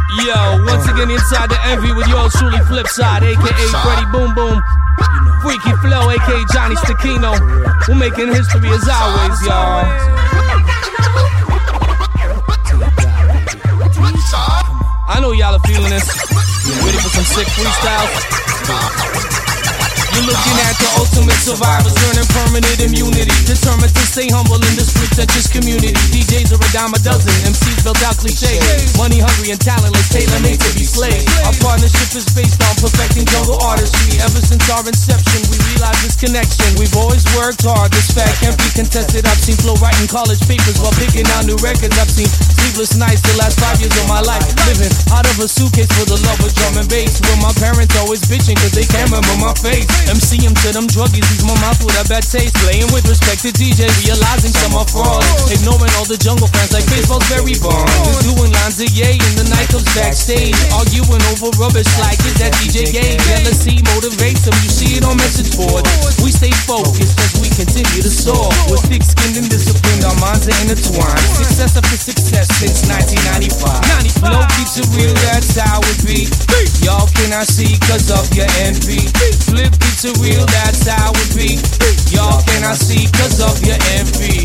Yo, once again inside the envy with yours truly Flipside, aka Freddie Boom Boom, Freaky Flow, aka Johnny Stacchino. We're making history as always, y'all. I know y'all are feeling this. Ready for some sick freestyles? You're looking at the ultimate survivors, earning permanent immunity, determined to stay humble in this pretentious community. DJs are a dime a dozen, MCs built out cliches, money hungry and talentless, tailor-made to be slaves. Our partnership is based on perfecting jungle artistry. Ever since our inception, we realized this connection. We've always worked hard, this fact can't be contested. I've seen Flo writing college papers while picking out new records. I've seen sleepless nights the last 5 years of my life, living out of a suitcase for the love of drum and bass. Where my parents always bitching cause they can't remember my face. MC him to them druggies, leaves my mouth with a bad taste. Playing with respect to DJs, realizing some are frauds. Ignoring all the jungle fans like baseball's very bomb. Just doing lines of yay in the nightclubs backstage. Arguing over rubbish like, is that DJ gay? Jealousy motivates them, you see it on message boards. We stay focused as we continue to soar. We're thick-skinned and disciplined, our minds are intertwined. Success after success since 1995. Low keeps it real, that's how it be. Y'all cannot see cause of your envy. Flip keeps it real, that's how it be. Y'all cannot see cause of your envy.